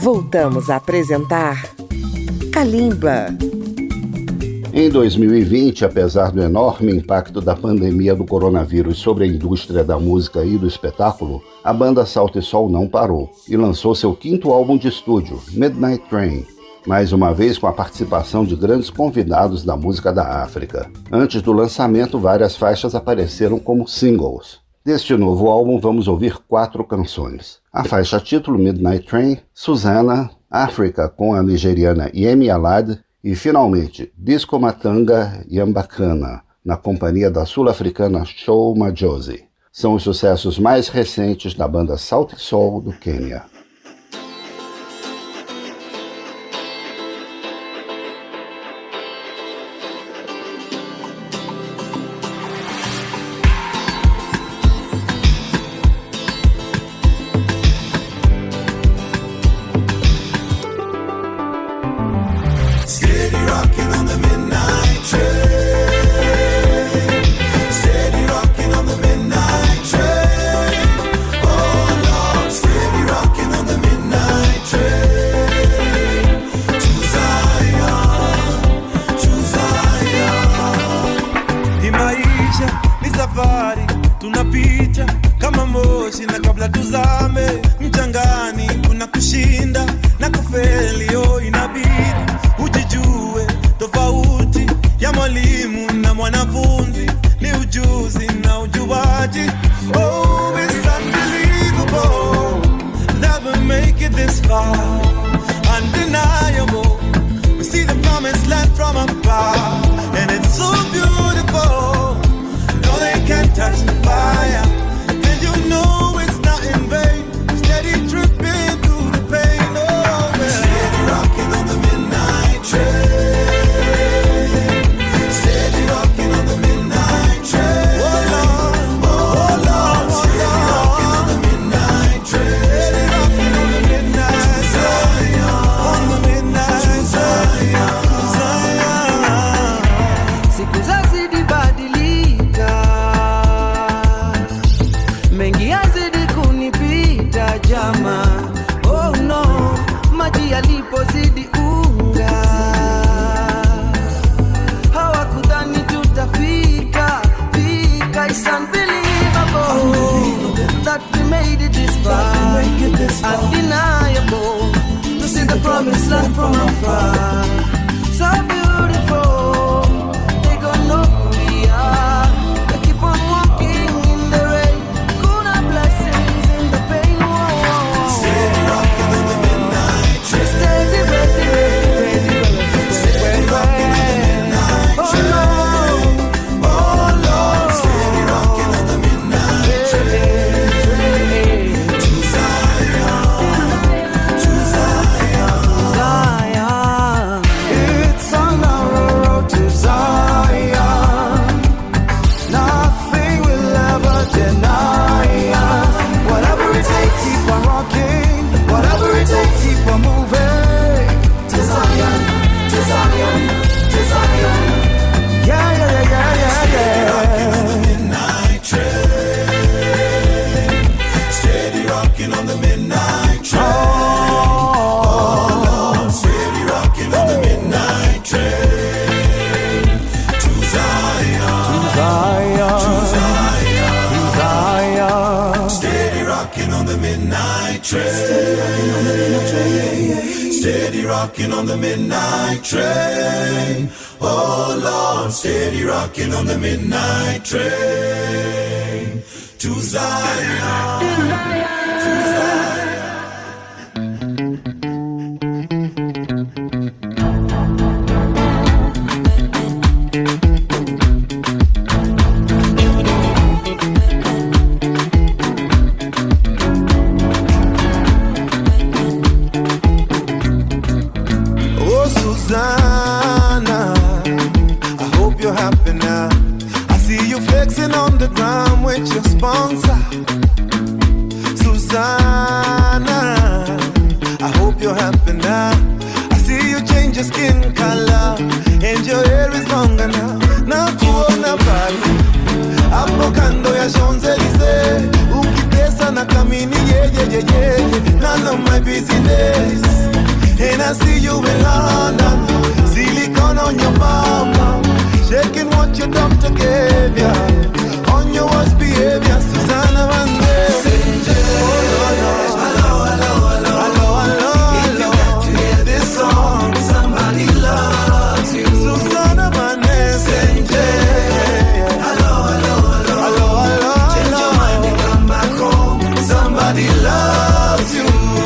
Voltamos a apresentar Kalimba. Em 2020, apesar do enorme impacto da pandemia do coronavírus sobre a indústria da música e do espetáculo, a banda Salto e Sol não parou e lançou seu 5º álbum de estúdio, Midnight Train, mais uma vez com a participação de grandes convidados da música da África. Antes do lançamento, várias faixas apareceram como singles. Deste novo álbum, vamos ouvir 4 canções. A faixa título, Midnight Train, Susanna, África com a nigeriana Yemi Alade e, finalmente, Disco Matanga Yambakana, na companhia da sul-africana Show Majozi. São os sucessos mais recentes da banda Salto e Sol do Quênia. Rocking on the midnight train. Oh Lord, steady rocking on the midnight train. To Zion, to Zion. Hapo kando ya Champs-Elysees ukitesa na kamini yeye na none of my business. And I see you in London, silicone on your bum, shaking what your doctor gave ya. On your worst behavior, Susanna Vande. Hello, hello, hello, hello, hello. If you got to hear this song, somebody loves you. Susanna Vande. Hello, hello, hello, hello, hello. Change your mind and come back home. Somebody loves you.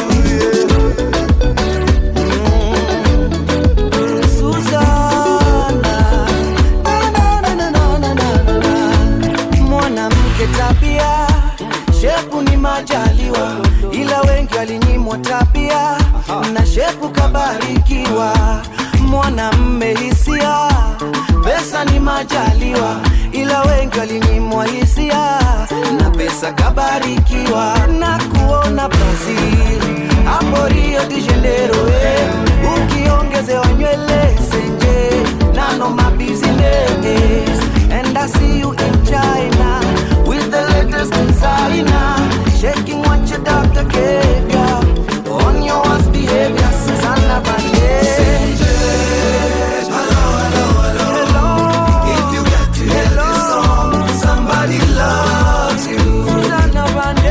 Tabia shepu ni majaliwa, ila wengi walinyimwa tabia na shepu kabarikiwa. Mwanamume hisia, pesa ni majaliwa, ila wengi walinyimwa hisia na pesa kabarikiwa. Na kuona Brazil, hapo Rio de Janeiro, ukiongezewa nywele senje, none of my business. And I see you in China with the latest designer, shaking what your doctor gave ya. On your worst behavior, Susanna Vande. Hello, hello, hello, hello. If you got to hear this song, somebody loves you. Susanna Vande.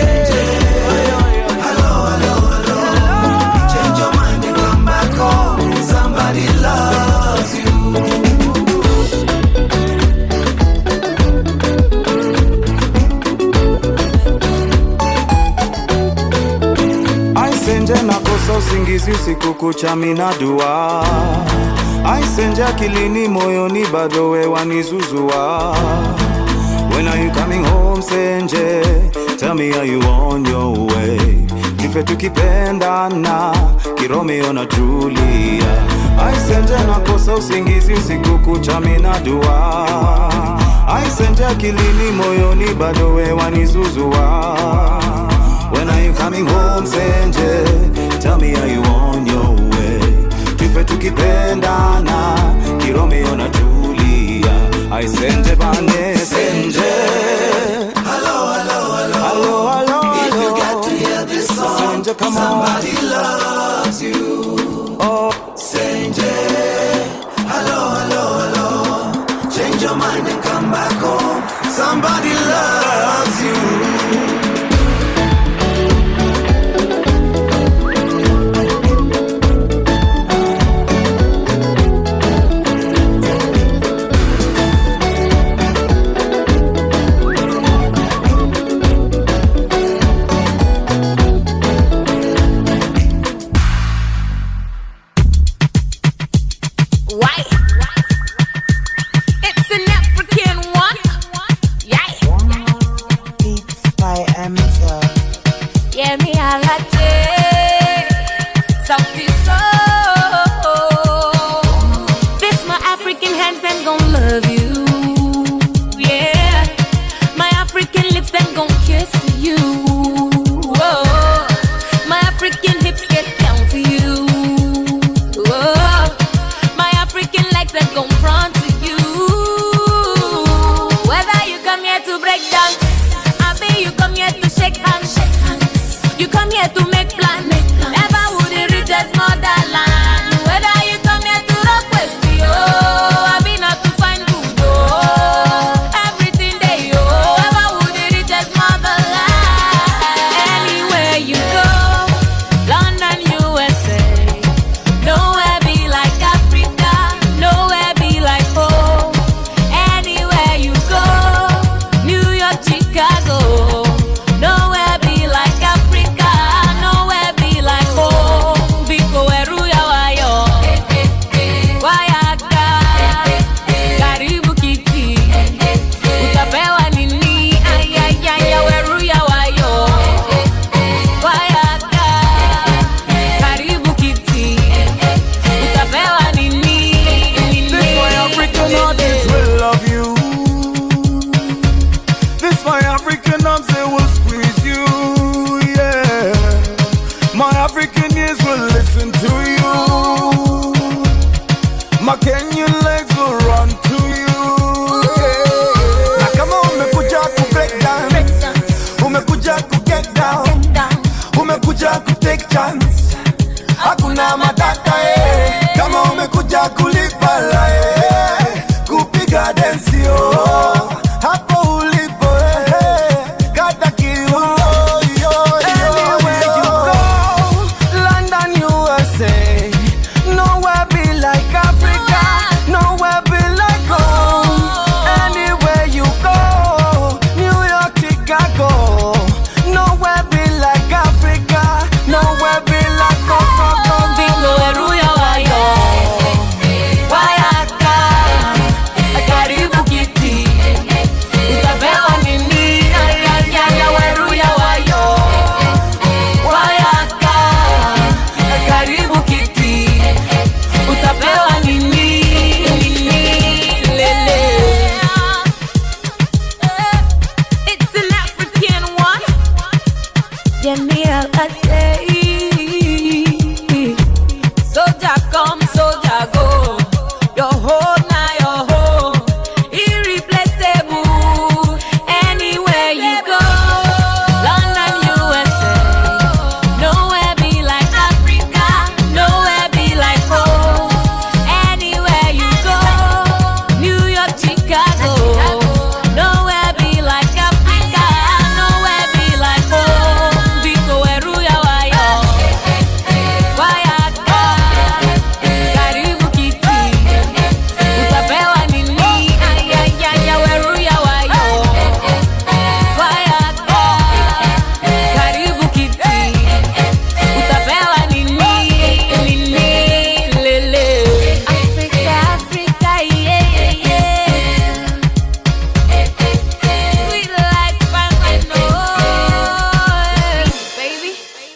Hello, hello, hello, hello. Change your mind and come back home. Somebody loves you. Aisenje nakosa usingizi usiku kucha mina dua. Aisenje akilini moyoni bado we wanizuzua. When are you coming home Senje? Tell me are you on your way? Nife tukipendana Kiromeo na Julia. Aisenje nakosa usingizi usiku kucha mina dua. Aisenje akilini moyoni bado we wanizuzua. When are you coming home, Senje? Tell me are you on your way? Tufe tukipendana Kiromeo na Julia. I Senje Vande, Senje. Hello, hello, hello, hello, hello. If you got to hear this song, Senje, come somebody on. loves you. Oh, Senje. Hello, hello, hello. Change your mind and come back home. Somebody loves you. Chicago, nowhere be like Africa, nowhere be umekuja kutake chance, hakuna matata kama umekuja kulipa la kupiga dance hapo ulipo kata kiuno anywhere you go, London USA, nowhere be like Africa, nowhere be like home. Anywhere you go, New York, Chicago, nowhere be like Africa, nowhere be like home. Bingo eruya wayo wayaka karibu kiti utapewa nini ayaya weruya wayo wayaka karibu kiti utapewa nini lele. It's an African one. Jamia Ate. Soldier come, soldier go. Your home now, your home. Irreplaceable. Anywhere you go. London, USA. Nowhere be like Africa. Nowhere be like home. Anywhere you go. New York, Chicago. Nowhere be like Africa. Nowhere be like home. Bingo eruya wayo wayaka karibu kiti utapewa nini ayaya weruya wayo wayaka karibu kiti utapewa nini lele. Africa, Africa, yeah, yeah. Sweet like banana, baby.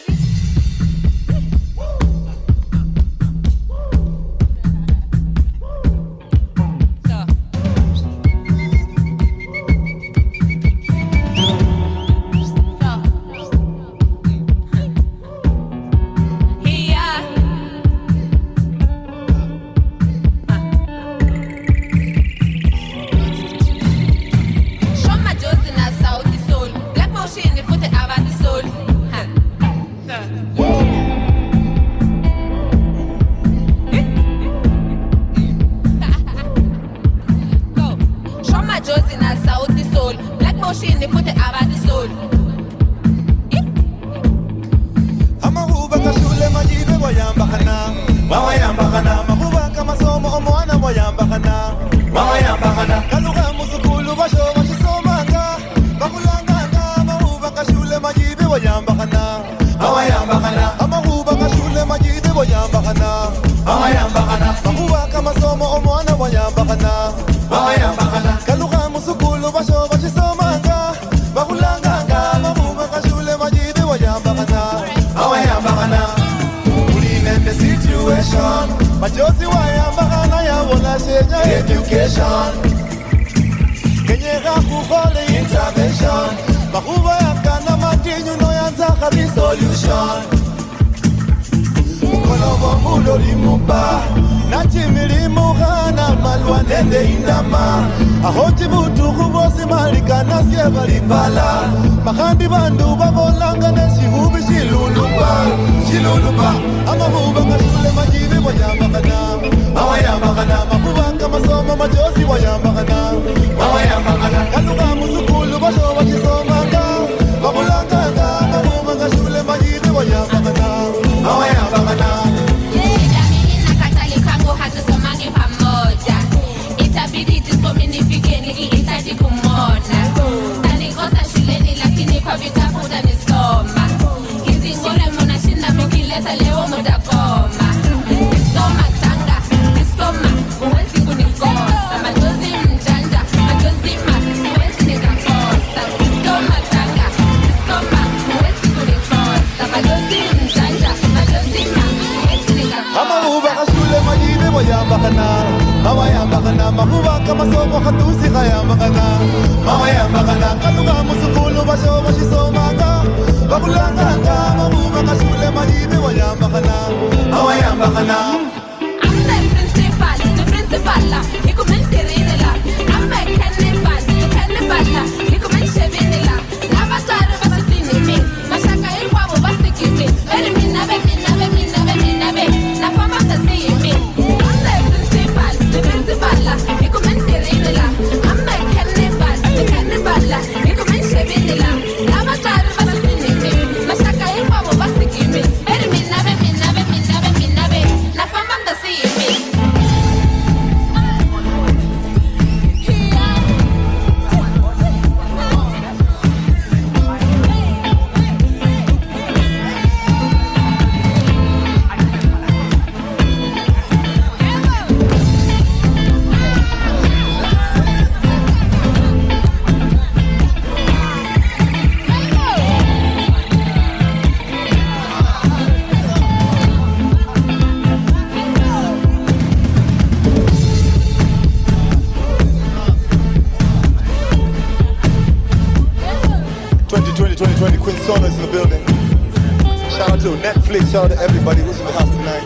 Shoma Jozi na Sauti Sol, Black Motion ni fute abati sol. Go. Shoma Jozi na Sauti Sol, Black Motion ni fute abati sol. Amahuba kashule majibe wayambakana wayambakana mahuba kama somo omwana wayambakana wayambakana kaluga musukulu basho bashisomanga bakulanganga mahuba kashule majibe wayambakana wayambakana amahuba kashule majibe wayambakana wayambakana mahuba kama somo omwana wayambakana wayambakana kaluga musukulu basho bashisomanga bakulanganga mahuba kashule majibe wayambakana wayambakana ulimembe situation majozi wayambakana yabona shenya education kenyeka kukhole intervention makuba yakana matinyu noyanzaka resolution ukolobo mulo limuba nachimilimukhana malwa nende indama ahoti butukhu bosi malikana sye balipala makhandi bandu babolanga neshihubi shiluluba amahuba kashule majibi wayambakana wayambakana mahuba kamasomo majozi wayambakana wayambakana kaluga musukulu basho bashisomanga bakulanganga mahuba kashule majibi wayambakana wayambakana. Hatusomange pamoja, itabidi tusome nifikeni ihitaji kumona. Nalikosa shuleni lakini kwa vitabu utanisoma. Hizi ngore mnashinda mkileta leo mtakoma. Nisoma tanga, nisoma, huwezi kunikosa. Majozi mjanja, majozi siwezi nikakosa. Nisoma tanga, nisoma, huwezi kunikosa. Majozi mjanja, majozi siwezi nikakosa. Amahuba kashule majibe wayambakana wayambakana mahuba kamasomo khatusi khayambakana wayambakana kaluga musukulu basho bashisomanga bakulanganga mahuba kashule majibe wayambakana wayambakana. I'm the principal, he commented in la. I'm a cannibal, he commented in la. Never thought of us in me. Masaka ilwa basi kimi. 2020 Quinsonas in the building. Shout out to Netflix, shout out to everybody who's in the house tonight.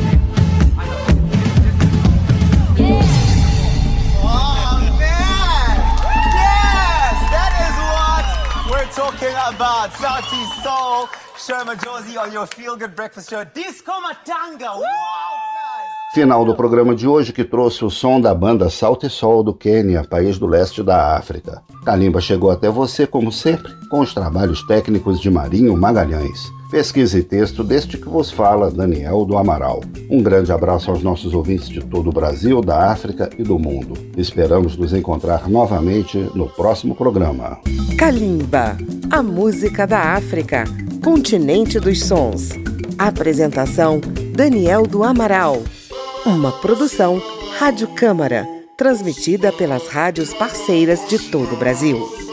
Oh man! Yes! That is what we're talking about. Southeast Soul, Sherma Josie on your Feel Good Breakfast Show. Disco Matanga! Wow, guys! Final do programa de hoje, que trouxe o som da banda Salto e Sol do Quênia, país do leste da África. Kalimba chegou até você, como sempre, com os trabalhos técnicos de Marinho Magalhães. Pesquisa e texto deste que vos fala, Daniel do Amaral. Um grande abraço aos nossos ouvintes de todo o Brasil, da África e do mundo. Esperamos nos encontrar novamente no próximo programa. Kalimba, a música da África, continente dos sons. Apresentação, Daniel do Amaral. Uma produção Rádio Câmara, transmitida pelas rádios parceiras de todo o Brasil.